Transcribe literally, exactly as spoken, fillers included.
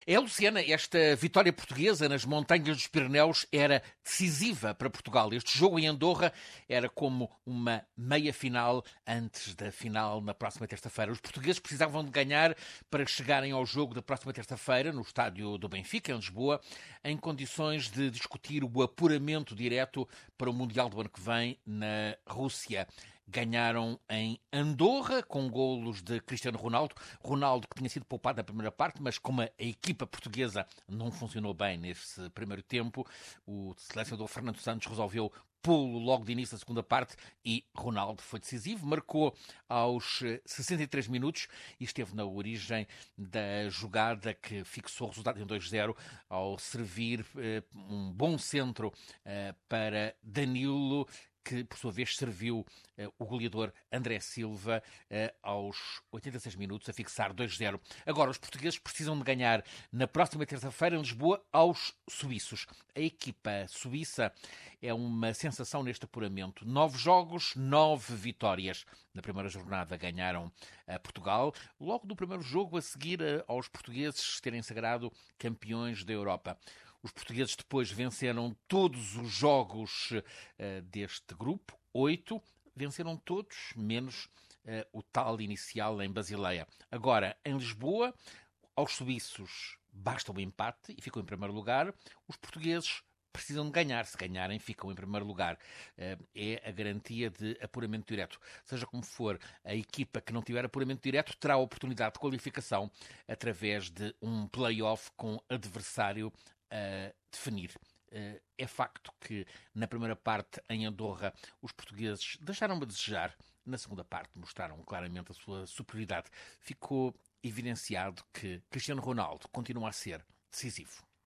É, Luciana, esta vitória portuguesa nas montanhas dos Pirineus era decisiva para Portugal. Este jogo em Andorra era como uma meia-final antes da final na próxima terça-feira. Os portugueses precisavam de ganhar para chegarem ao jogo da próxima terça-feira no estádio do Benfica, em Lisboa, em condições de discutir o apuramento direto para o Mundial do ano que vem na Rússia. Ganharam em Andorra, com golos de Cristiano Ronaldo. Ronaldo, que tinha sido poupado na primeira parte, mas como a equipa portuguesa não funcionou bem nesse primeiro tempo, o selecionador Fernando Santos resolveu pô-lo logo de início da segunda parte e Ronaldo foi decisivo, marcou aos sessenta e três minutos e esteve na origem da jogada que fixou o resultado em dois zero ao servir eh, um bom centro eh, para Danilo, que por sua vez serviu uh, o goleador André Silva uh, aos oitenta e seis minutos a fixar dois zero. Agora, os portugueses precisam de ganhar na próxima terça-feira em Lisboa aos suíços. A equipa suíça é uma sensação neste apuramento. Nove jogos, nove vitórias. Na primeira jornada ganharam a Portugal, logo do primeiro jogo a seguir uh, aos portugueses terem sagrado campeões da Europa. Os portugueses depois venceram todos os jogos uh, deste grupo, oito, venceram todos, menos uh, o tal inicial em Basileia. Agora, em Lisboa, aos suíços basta o empate e ficam em primeiro lugar. Os portugueses precisam de ganhar. Se ganharem, ficam em primeiro lugar. Uh, é a garantia de apuramento direto. Seja como for, a equipa que não tiver apuramento direto terá a oportunidade de qualificação através de um play-off com adversário a definir. É facto que na primeira parte em Andorra os portugueses deixaram a desejar, na segunda parte mostraram claramente a sua superioridade. Ficou evidenciado que Cristiano Ronaldo continua a ser decisivo.